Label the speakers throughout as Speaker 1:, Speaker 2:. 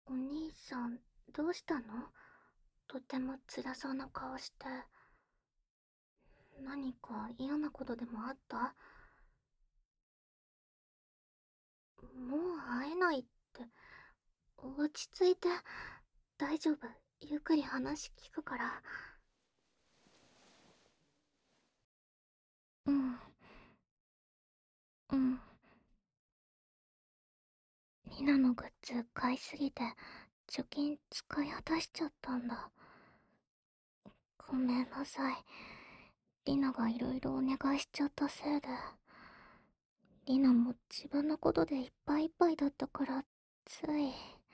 Speaker 1: お兄さん、どうしたの？とても辛そうな顔して。何か嫌なことでもあった？もう会えないって。落ち着いて。大丈夫。ゆっくり話聞くから。うん、うん。リナのグッズ買いすぎて、貯金使い果たしちゃったんだ。ごめんなさい。リナがいろいろお願いしちゃったせいで。リナも自分のことでいっぱいいっぱいだったから、つい。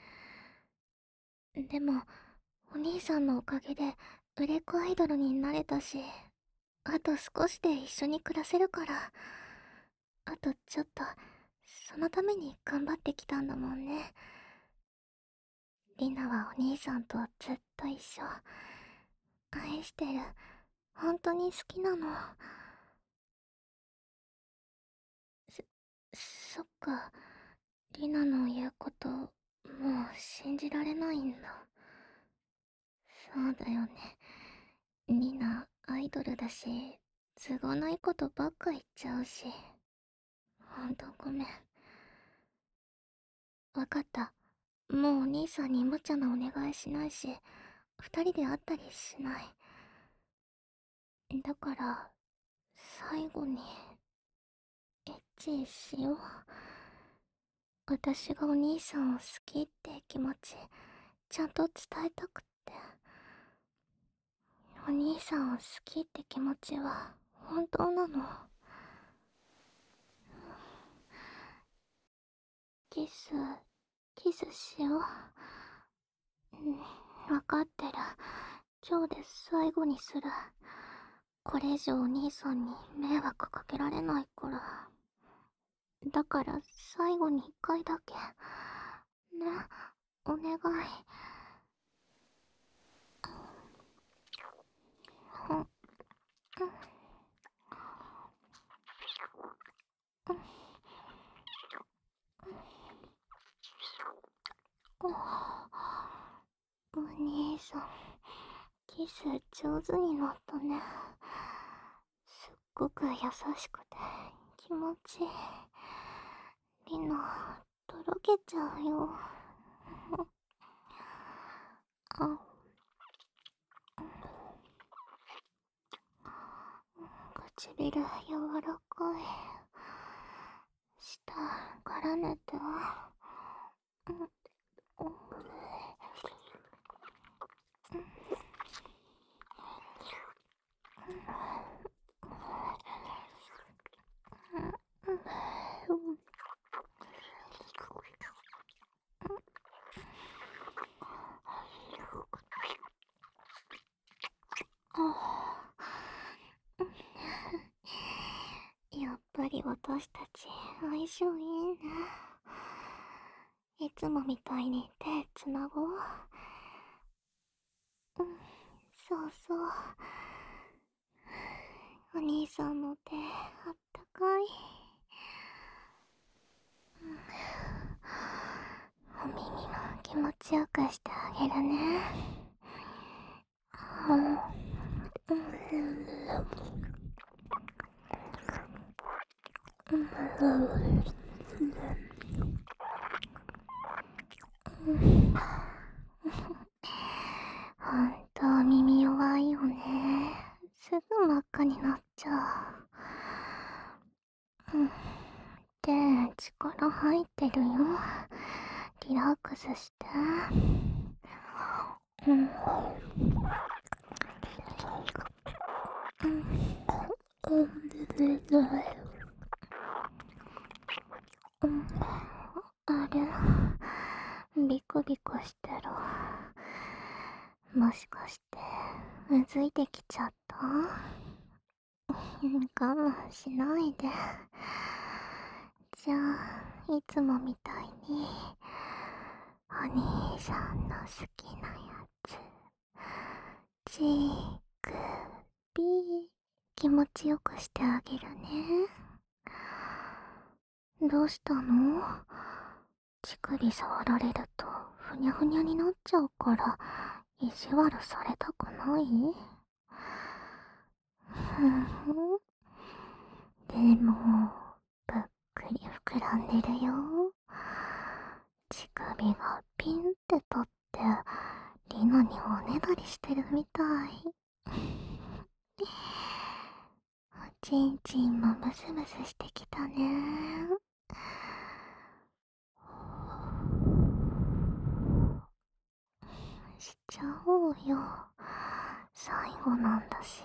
Speaker 1: でも、お兄さんのおかげで売れっ子アイドルになれたし、あと少しで一緒に暮らせるから、あとちょっと、そのために頑張ってきたんだもんね。リナはお兄さんとずっと一緒。愛してる。本当に好きなの。そ、そっか。リナの言うこと、もう信じられないんだ。そうだよね。リナ、アイドルだし、都合ないことばっか言っちゃうし。ほんとごめん。わかった。もうお兄さんに無茶なお願いしないし、二人で会ったりしない。だから、最後に、エッチしよう。私がお兄さんを好きって気持ち、ちゃんと伝えたくって。お兄さんを好きって気持ちは、本当なの。キス、キスしよう。わかってる。今日で最後にする。これ以上お兄さんに迷惑かけられないから。だから最後に一回だけ。ね、お願い。ほん、お兄さん、キス上手になったね。すっごく優しくて気持ちいい。リナ、とろけちゃうよ。あ、唇柔らかい。舌、絡めて。うん、うん、あ、やっぱり私たち相性いいね。いつもみたいに手つなごう。うん、そうそう。お兄さんの手あったかい。お耳も気持ちよくしてあげるね。うん、ほんと耳弱いよね。すぐ真っ赤になっちゃう。うん、で、力入ってるよ。リラックスして。うん、うん、うん、うん、あれ、ビクビクしてる。もしかして、うずいてきちゃった？我慢しないで。じゃあ、いつもみたいに、お兄さんの好きなやつ、ちくび、気持ちよくしてあげるね。どうしたの？乳首触られるとふにゃふにゃになっちゃうから意地悪されたくない？ふんふん。でも、ぷっくり膨らんでるよ。乳首がピンって立って、リナにおねだりしてるみたい。おちんちんもムスムスしてきたね。しちゃおうよ。最後なんだし。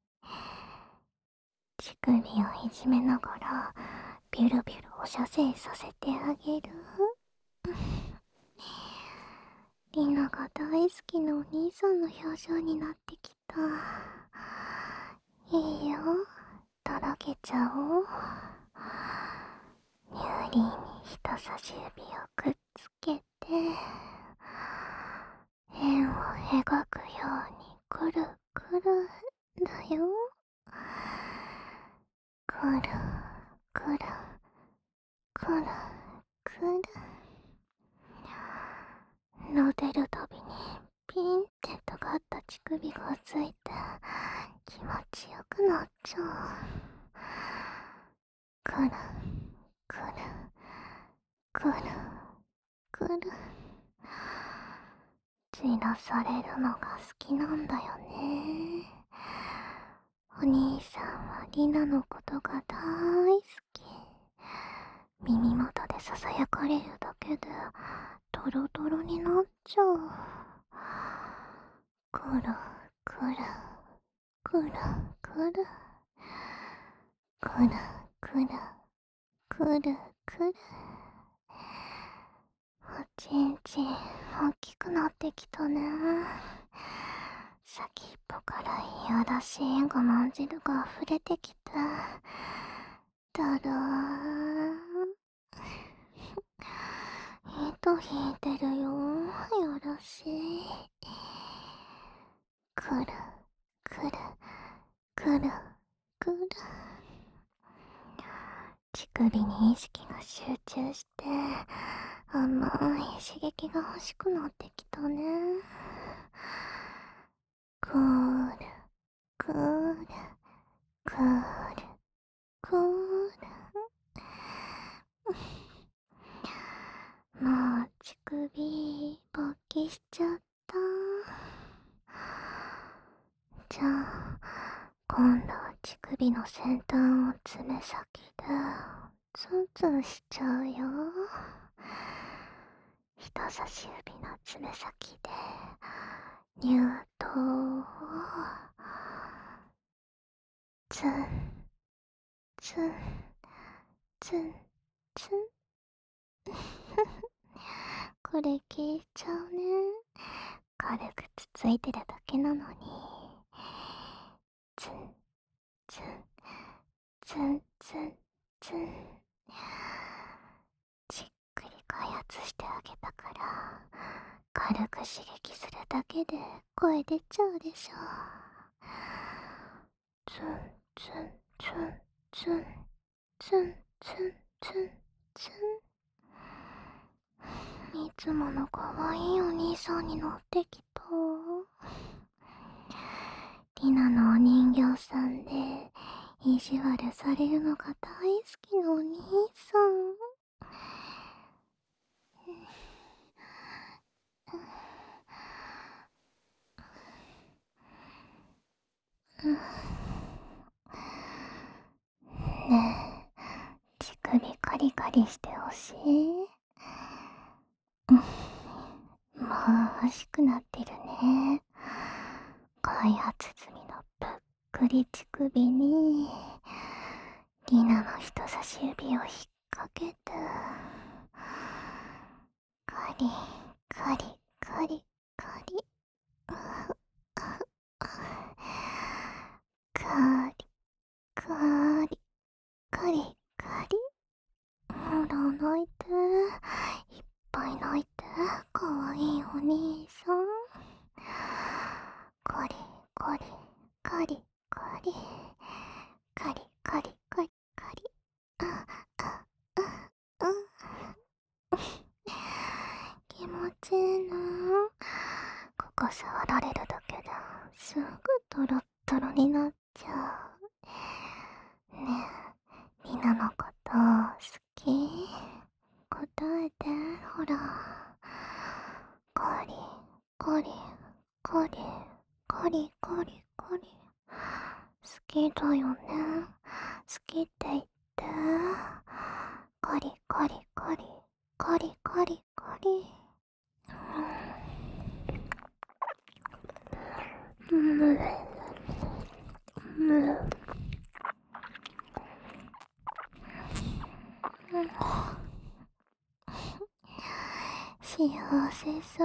Speaker 1: 乳首をいじめながらビュルビュルお射精させてあげる。リナが大好きなお兄さんの表情になってきた。いいよ、とろけちゃおう。ニューリーに人差し指をくっつけて円を描くようにくるくるだよ。くるくるくるくる。撫でるたびにピンって尖った乳首がついて気持ちよくなっちゃう。くるくるくるくる。じらされるのが好きなんだよね。お兄さんはリナのことが大好き。耳元でささやかれるだけでドロドロになっちゃう。くるくるくるくるくるくるくるくる。おちんちん大きくなってきたね。先っぽからいやらしい我慢汁が溢れてきて、だらー。糸引いてるよ、やらしい。くるくるくるくる。乳首に意識が集中して甘い刺激が欲しくなってきたね。くるくるくるくる。もう乳首勃起しちゃった。じゃあ今度は乳首の先端を爪先でツンツンしちゃうよ。人差し指の爪先で乳頭をツンツンツンツン。これ消えちゃうね。軽くつついてるだけなのに。ツンツンツンツンツン。じっくり開発してあげたから軽く刺激するだけで声出ちゃうでしょ。ツンツンツンツンツンツンツンツン。いつもの可愛いお兄さんになってきた。リナのお人形さんで意地悪されるのが大好きなお兄さん。ねえ、乳首カリカリしてほしい？もう欲しくなってるね。開発済みのぷっくり乳首にリナの人差し指を引っ掛けてカリカリカリカリカリカリカリカリ。ほら泣いて、いっぱい泣いて、かわいいお兄さん。カリカリカリカリカリカリカリカリ。ああああ。気持ちいいな。ここ触られるだけですぐトロットロになっちゃう。ねえ、リナのこと好き？答えて、ほら。コリ、コリ、コリ、コリ、コリ、コリ。好きだよね。好きって言って。コリ、コリ、コリ、コリ、コリ、コリ。うん、うん、幸せそう。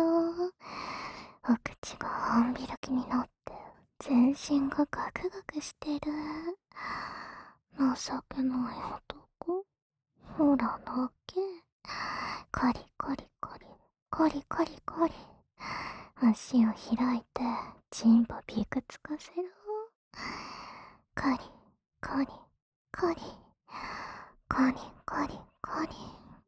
Speaker 1: お口が半開きになって全身がガクガクしてる。情けない男。ほらだけ。コリコリコリ、コリコリコリ。足を開いてチンポピクつかせろ。コリコリコリ、コリコリコリ。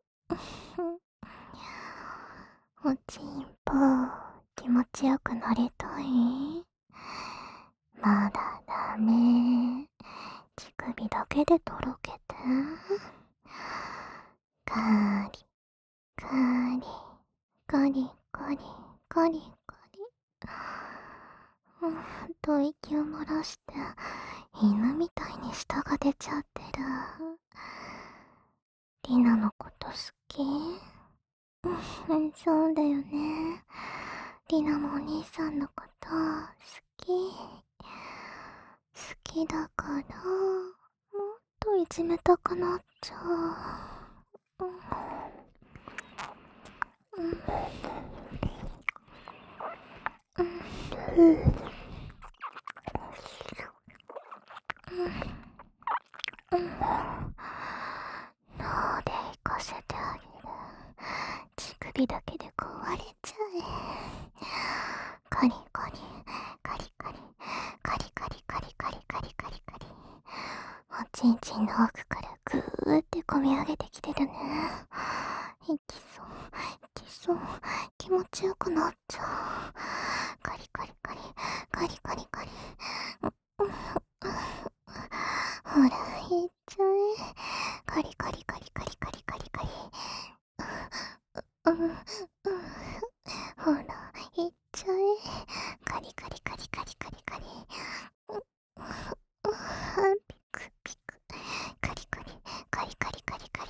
Speaker 1: おちんぽ気持ちよくなりたい？まだダメ。乳首だけでとろけて。カリカリカリカリカリカリ。と息を漏らして犬みたいに舌が出ちゃってる。リナのこと好き？そうだよね。リナもお兄さんのこと好き。好きだからもっといじめたくなっちゃう。脳で行かせてあげる。乳首だけで壊れちゃえ。カリカリカリカリカリカリカリカリカリカリカリ。おちんちんの奥からぐーって込み上げてきてるね。いきそういきそう。気持ちよくなっちゃう。カリカリカリカリカリカリ。ほらいっちゃえ。カリカリカリカリカリカリカリ。ほらいっちゃえ。カリカリカリカリカリカリ。ピクピク。カリカリカリカリカリカリ。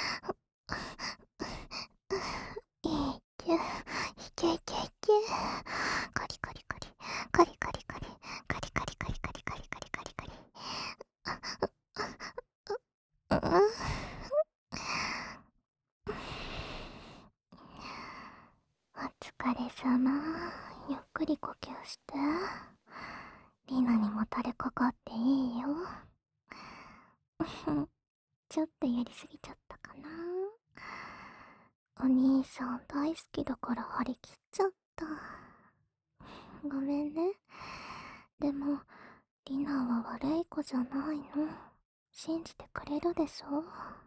Speaker 1: いけいけいけいけ。カリカリカリカリカリカリカリカリカリカリカリカリカリカリ。お疲れ様。ゆっくり呼吸して。リナにもたれかかっていいよ。ちょっとやりすぎちゃったかな。お兄さん大好きだから張り切っちゃった。ごめんね。でも、リナは悪い子じゃないの。信じてくれるでしょ？